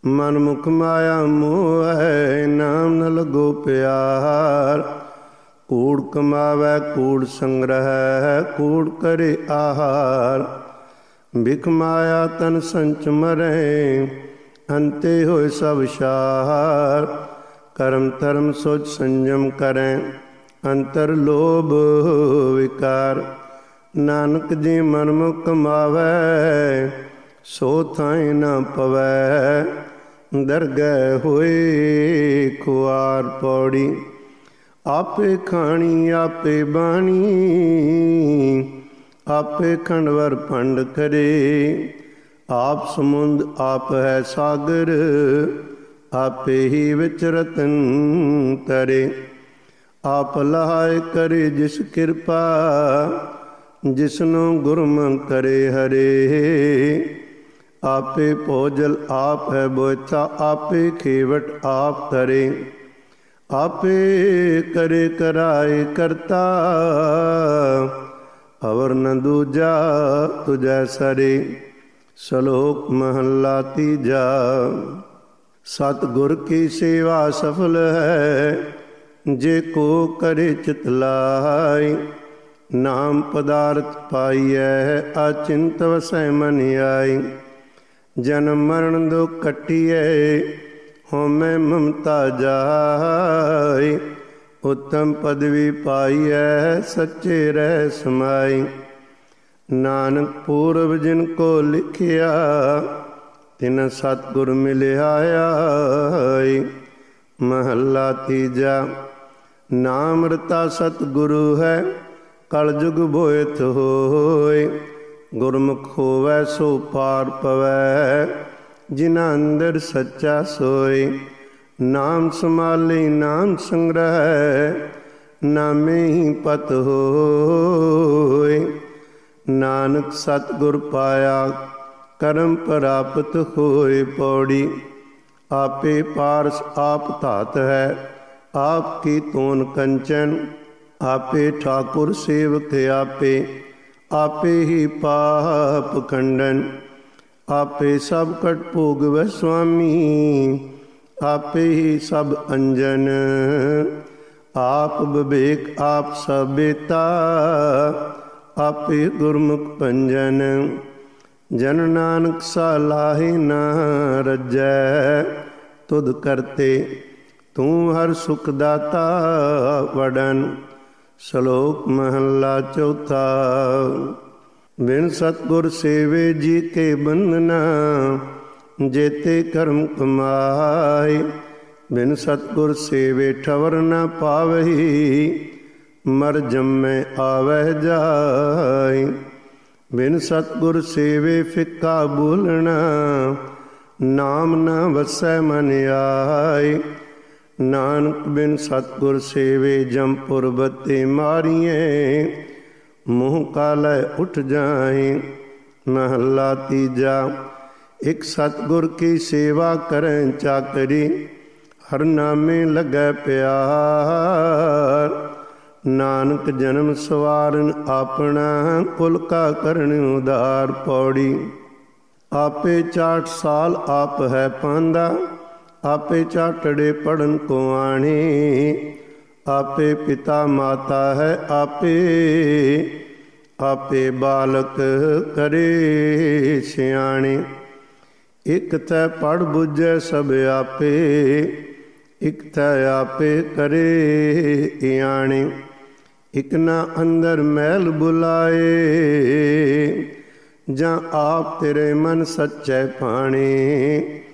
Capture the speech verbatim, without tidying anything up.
ਮਨ ਮੁਖ ਮਾਇਆ ਮੋਹ ਹੈ, ਨਾਮ ਨ ਲਗੋ ਪਿਆਰ। ਕੂੜ ਕਮਾਵੈ ਕੂੜ ਸੰਗ੍ਰਹਿ, ਕੂੜ ਕਰੇ ਆਹਾਰ। ਬਿਖ ਮਾਇਆ ਤਨ ਸੰਚ ਮਰੈ, ਅੰਤੇ ਹੋਏ ਸਭ ਸਾਰ। ਕਰਮ ਧਰਮ ਸੋਚ ਸੰਜਮ ਕਰੈ, ਅੰਤਰ ਲੋਭ ਵਿਕਾਰ। ਨਾਨਕ ਜੀ ਮਨ ਮੁਖ ਕਮਾਵੈ, ਸੋ ਥਾਇ ਨਾ ਪਵੈ। ਦਰਗਹਿ ਹੋਏ ਖੁਆਰ ਪੌੜੀ, ਆਪੇ ਖਾਣੀ ਆਪੇ ਬਾਣੀ। ਆਪੇ ਖੰਡਵਰ ਭੰਡ ਕਰੇ, ਆਪ ਸਮੁੰਦ ਆਪ ਹੈ ਸਾਗਰ। ਆਪੇ ਹੀ ਵਿੱਚ ਰਤਨ ਤਰੇ, ਆਪ ਲਹਾਏ ਕਰੇ ਜਿਸ ਕਿਰਪਾ। ਜਿਸਨੂੰ ਗੁਰਮੁਖ ਕਰੇ ਹਰੇ, ਆਪੇ ਭੋਜਲ ਆਪ ਹੈ ਬੋਇਥਾ। ਆਪੇ ਖੇਵਟ ਆਪ ਕਰੇ, ਆਪੇ ਕਰੇ ਕਰਾਏ ਕਰਤਾ। ਅਵਰ ਨ ਦੂਜਾ ਤੁਝੈ ਸਰੇ, ਸਲੋਕ ਮਹੱਲਾ ਤੀਜਾ। ਸਤਿਗੁਰ ਕੀ ਸੇਵਾ ਸਫਲ ਹੈ, ਜੇ ਕੋ ਕਰੇ ਚਿਤ ਲਾਈ। ਨਾਮ ਪਦਾਰਥ ਪਾਈਐ, ਅਚਿੰਤ ਵਸੈ ਮਨ ਆਈ। ਜਨਮ ਮਰਨ ਦੁਖ ਕੱਟੀਐ, ਹਉਮੈ ਮਮਤਾ ਜਾਈ। ਉੱਤਮ ਪਦਵੀ ਪਾਈਐ, ਸੱਚੇ ਰਹਿ ਸਮਾਈ। ਨਾਨਕ ਪੂਰਬ ਜਿਨ ਕੋ ਲਿਖਿਆ, ਤਿਨ ਸਤਿਗੁਰ ਮਿਲਿਆ ਆਈ। ਮਹੱਲਾ ਤੀਜਾ। ਨਾਮ ਰਤਾ ਸਤਿਗੁਰੂ ਹੈ, ਕਲ ਜੁਗ ਬੋਇਥ ਹੋਇ। ਗੁਰਮੁਖ ਹੋਵੈ ਸੋ ਪਾਰ ਪਵੈ, ਜਿਨ੍ਹਾਂ ਅੰਦਰ ਸੱਚਾ ਸੋਇ। ਨਾਮ ਸੰਭਾਲੀ ਨਾਮ ਸੰਗ੍ਰਹਿ, ਨਾਮੇ ਹੀ ਪਤ ਹੋਇ। ਨਾਨਕ ਸਤਿਗੁਰ ਪਾਇਆ, ਕਰਮ ਪ੍ਰਾਪਤ ਹੋਇ। ਪੌੜੀ। ਆਪੇ ਪਾਰਸ ਆਪ ਧਾਤ ਹੈ, ਆਪ ਕੀ ਤੋਨ ਕੰਚਨ। ਆਪੇ ਠਾਕੁਰ ਸੇਵਕ ਆਪੇ, ਆਪੇ ਹੀ ਪਾਪ ਖੰਡਨ। ਆਪੇ ਸਭ ਕਟ ਭੋਗਵੈ ਸੁਆਮੀ, ਆਪੇ ਹੀ ਸਭ ਅੰਜਨ। ਆਪ ਵਿਵੇਕ ਆਪ ਸਬੇਤਾ, ਆਪੇ ਗੁਰਮੁਖ ਭੰਜਨ। ਜਨ ਨਾਨਕ ਸਲਾਹੀ ਨਾ ਰੱਜੈ, ਤੁਧ ਕਰਤੇ ਤੂੰ ਹਰ ਸੁਖ ਦਾਤਾ ਵਡਨ। ਸ਼ਲੋਕ ਮਹੱਲਾ ਚੌਥਾ। ਬਿਨ ਸਤਿਗੁਰ ਸੇਵੇ ਜੀ ਕੇ ਬੰਧਨਾ, ਜੇਤੇ ਕਰਮ ਕਮਾਏ। ਬਿਨ ਸਤਿਗੁਰ ਸੇਵੇ ਠਵਰ ਨ ਪਾਵਹੀ, ਮਰ ਜੰਮੈ ਆਵਹਿ ਜਾਇ। ਬਿਨ ਸਤਿਗੁਰ ਸੇਵੇ ਫਿੱਕਾ ਬੋਲਣਾ, ਨਾਮ ਨ ਵਸੈ ਮਨ ਆਏ। ਨਾਨਕ ਬਿਨ ਸਤਿਗੁਰ ਸੇਵੇ, ਜੰਪੁਰ ਬੱਤੇ ਮਾਰੀਐ। ਮੂੰਹ ਕਾਲੈ ਉਠ ਜਾਏ। ਮਹੱਲਾ ਤੀਜਾ। ਇਕ ਸਤਿਗੁਰ ਕੀ ਸੇਵਾ ਕਰੈ ਚਾਕਰੀ, ਹਰ ਨਾਮੇ ਲੱਗੈ ਪਿਆਰ। ਨਾਨਕ ਜਨਮ ਸਵਾਰਨ ਆਪਣਾ, ਕੁਲ ਕਾ ਕਰਨ ਉਦਾਰ। ਪੌੜੀ। ਆਪੇ ਚਾਟ ਸਾਲ ਆਪ ਹੈ ਪਾਂਦਾ, ਆਪੇ ਚਾਟੜੇ ਪੜਨ ਕੋ ਆਣੇ। ਆਪੇ ਪਿਤਾ ਮਾਤਾ ਹੈ ਆਪੇ, ਆਪੇ ਬਾਲਕ ਕਰੇ ਸਿਆਣੇ। ਇਕ ਤੈ ਪੜ ਬੁਝੈ ਸਭ ਆਪੇ, ਇਕ ਤੈ ਆਪੇ ਕਰੇ ਆਣੇ। ਇਕ ਨਾ ਅੰਦਰ ਮੈਲ ਬੁਲਾਏ, ਜਾਂ ਆਪ ਤੇਰੇ ਮਨ ਸੱਚੈ ਪਾਣੇ।